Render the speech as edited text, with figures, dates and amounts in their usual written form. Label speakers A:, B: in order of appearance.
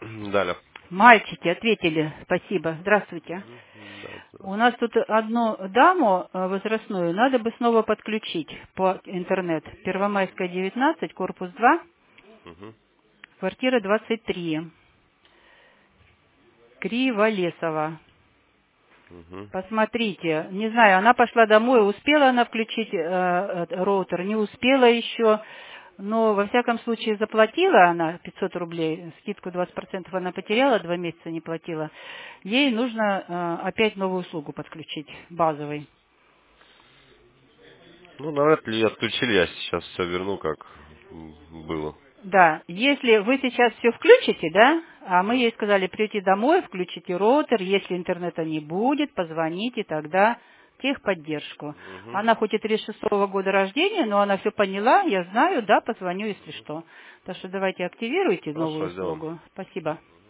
A: Далее.
B: Мальчики ответили. Спасибо. Здравствуйте.
A: Да,
B: У нас тут одну даму возрастную надо бы снова подключить по интернет. Первомайская, 19, корпус 2,
A: угу,
B: квартира 23. Криволесова.
A: угу.
B: Посмотрите, не знаю, она пошла домой, успела она включить роутер, не успела еще, но во всяком случае заплатила она 500 рублей, скидку 20% она потеряла, 2 месяца не платила. Ей нужно опять новую услугу подключить, базовый.
A: Ну, навряд ли отключили, я сейчас все верну, как было.
B: Да, если вы сейчас все включите, да, а мы ей сказали, придите домой, включите роутер, если интернета не будет, позвоните тогда в техподдержку.
A: Угу.
B: Она хоть и 36-го года рождения, но она все поняла, я знаю, да, позвоню, если что. Так что давайте активируйте новую
A: Хорошо, сделаем.
B: услугу. Спасибо.